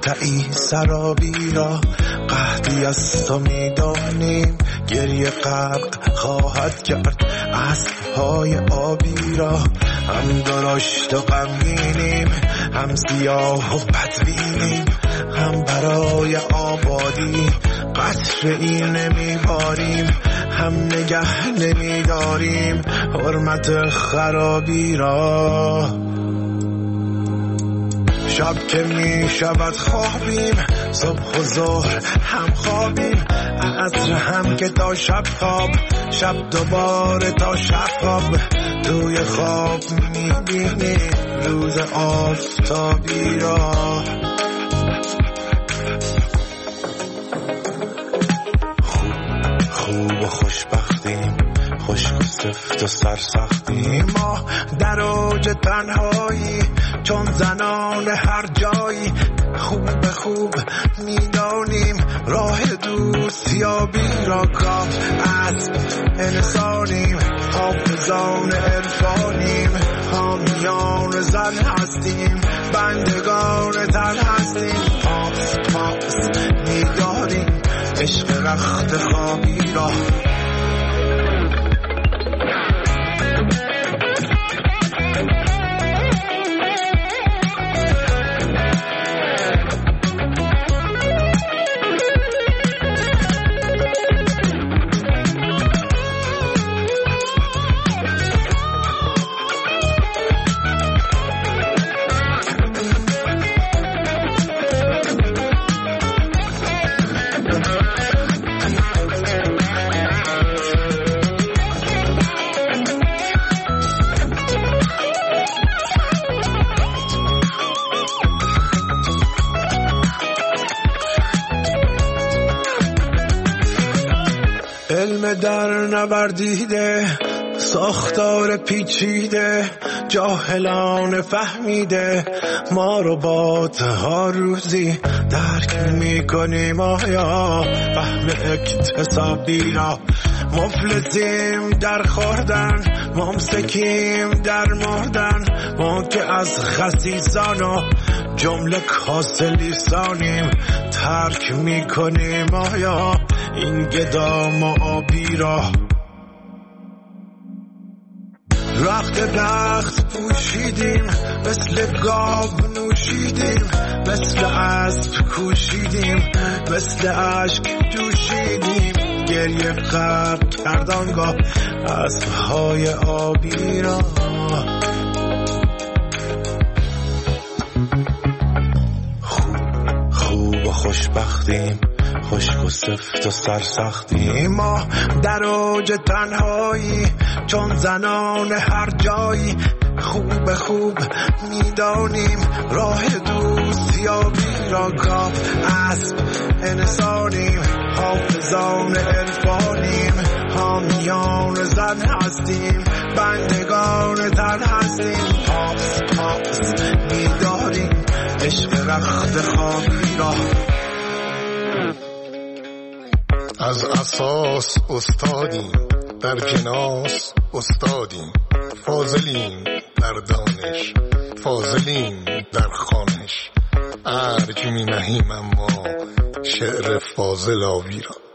مقطعی سرابی را قحطی از تو میدانیم، گریه غرق خواهد کرد اسب‌های آبی را. هم درشت و غمگینیم، هم سیاه و بدبینیم، هم برای آبادی قطره‌ای نمیباریم، هم نگه نمیداریم حرمت خرابی را. شب که می شود خوابیم، صبح و ظهر هم خوابیم، عصر هم که تا شب خواب، شب دوباره تا شب خواب. توی خواب می بینیم روز آفتابی را. خوب و خوشبختیم، خشک و سفت و سرسختیم، ما در اوج تنهایی چون زنان هر جایی. خوب میدانیم راه دوستیابی را. کاف اسب انسانیم، حافظان عرفانیم، حامیان زن هستیم، بندگان تن هستیم. پاس میداریم عشق رخت خوابی را. علم در نوردیده، ساختار پیچیده، جاهلان فهمیده، ما ربات ها روزی درک میکنیم آیا فهم اکتسابی را. مفلسیم در خوردن، ممسکیم در مردن، ما که از خسیسان و جمله کاسه لیسانیم ترک میکنیم آیا این گدام و آبی را. رخت پوشیدیم، مثل گاو نوشیدیم، مثل اسب کوشیدیم، مثل اشک جوشیدیم، گریه غرق کردانگاه اسب‌های آبی را. خوب و خوشبختیم، خشک و سفت و سرسختیم، ما در اوج تنهایی چون زنان هر جایی. خوب میدانیم راه دوستیابی را. کاف اسب انسانیم، حافظان عرفانیم، حامیان زن هستیم، بندگان تن هستیم. پاس میداریم عشق رخت خوابی را. از اساس استادیم، در جناس استادیم، فاضلیم در دانش، فاضلیم در خوانش، ارج می نهیم اما شعر فاضل آبی را.